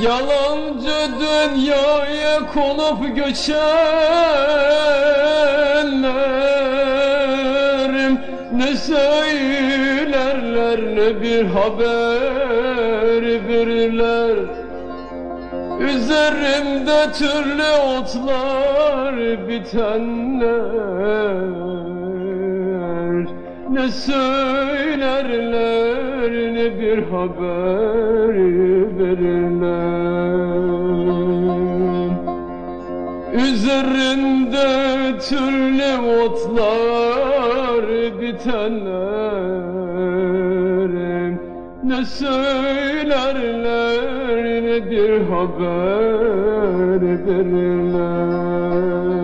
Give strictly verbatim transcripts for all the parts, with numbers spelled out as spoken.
Yalancı dünyaya konup göçenlerim ne söylerler ne bir haber verirler. Üzerimde türlü otlar bitenler ne söylerler ne bir haber verirler. Üzerinde türlü otlar bitenler ne söylerler ne bir haber verirler.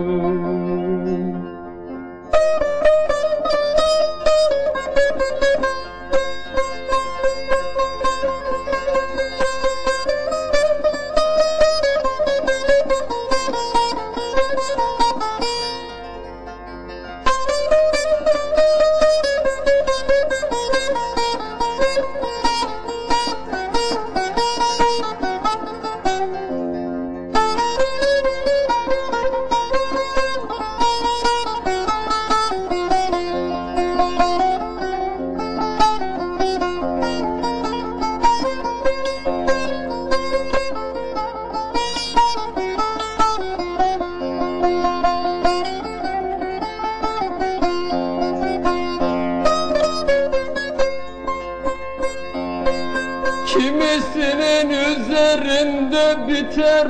Kimisinin üzerinde biter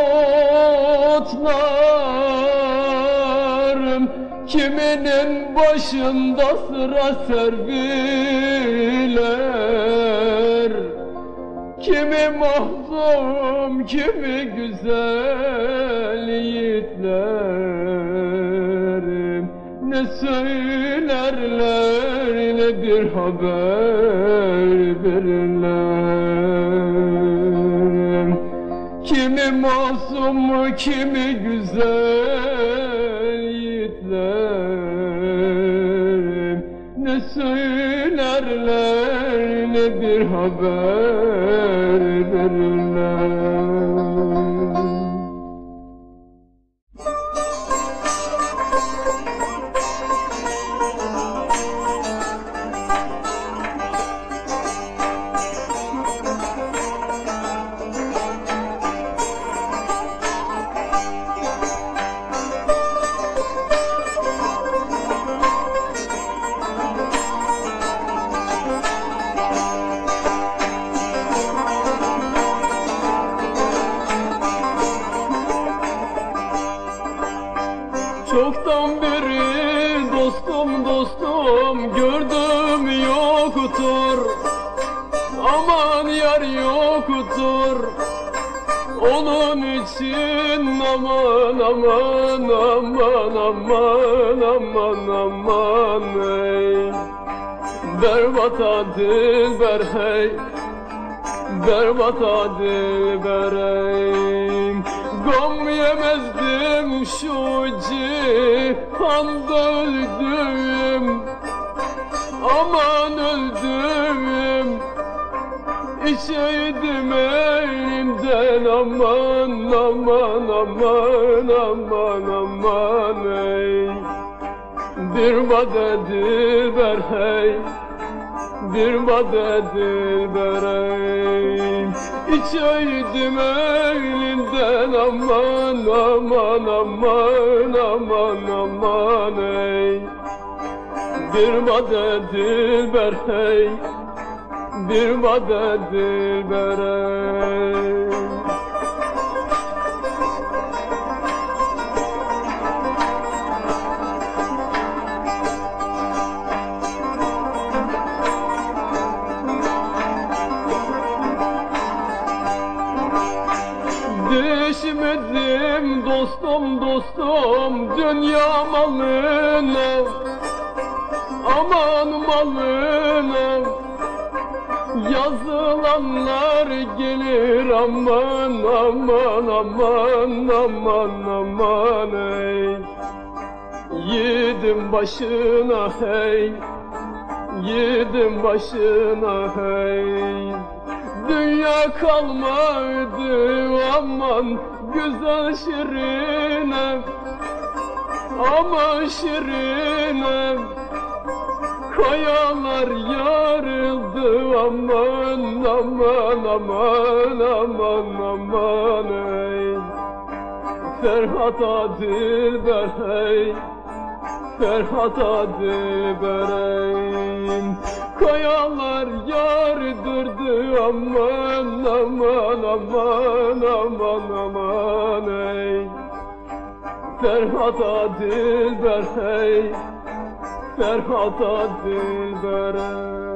otlarım, kiminin başında sıra serviler. Kimi mahzun, kimi güzel yiğitlerim ne söylerler ne bir haber verirler. Kimi masum, kimi güzel yiğitlerim ne söylerler ne bir haber verirler. Çoktan beri dostum dostum gördüm yoktur, aman yar yoktur. Onun için aman aman aman aman aman aman ey. Berbata dilber hey, berbata dilber ey. Gam yemezdim şu cihanda öldüm, aman öldüm. İçeydim elimden aman aman aman aman aman ey. Bir bade dilber hey, bir bade dilber ey. İçeydim elinden aman aman aman aman aman ey. Bir bade dilber hey, bir bade dilber ey. Düşmedim dostum dostum dünya malına, aman malına. Yazılanlar gelir aman aman aman aman aman ey. Yiğidim başına hey, yiğidim başına hey. dünya kalmadı aman güzel Şirinem, aman Şirinem. Kayalar yarıldı aman aman aman aman aman ey. Ferhat'a dilber hey, Ferhat'a dilber ey. Kayalar yardırdı aman aman aman aman aman ey. Ferhat'a dilber hey, Ferhat'a dilber ey.